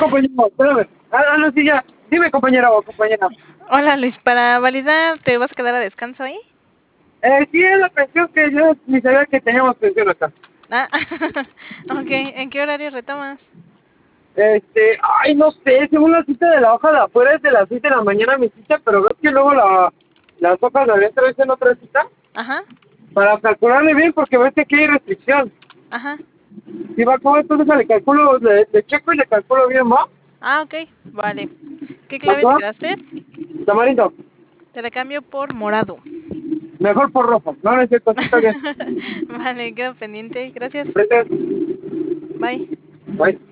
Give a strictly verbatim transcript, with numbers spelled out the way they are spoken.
compañero, espérame. Ah, ah, no, sí, ya. Dime, compañero o compañera. Hola Luis, para validar, ¿te vas a quedar a descanso ahí? Eh, sí, es la pensión que yo ni sabía que teníamos pensión acá. Ah, ok, ¿en qué horario retomas? Este, ay, no sé, según la cita de la hoja de afuera es de las seis de la mañana mi cita, pero ves que luego la, las hojas de adentro dicen otra cita. Ajá, Para calcularle bien, porque ves que aquí hay restricción. ajá. Si va como entonces le calculo, le, le checo y le calculo bien, ¿va? Ah, ok, vale. ¿Qué clave te ¿Doctor? quedaste? Tamarindo, Te la cambio por morado. mejor por rojo. No, no es cierto, sí está bien. Vale, quedo pendiente. Gracias. Vete. Bye. Bye.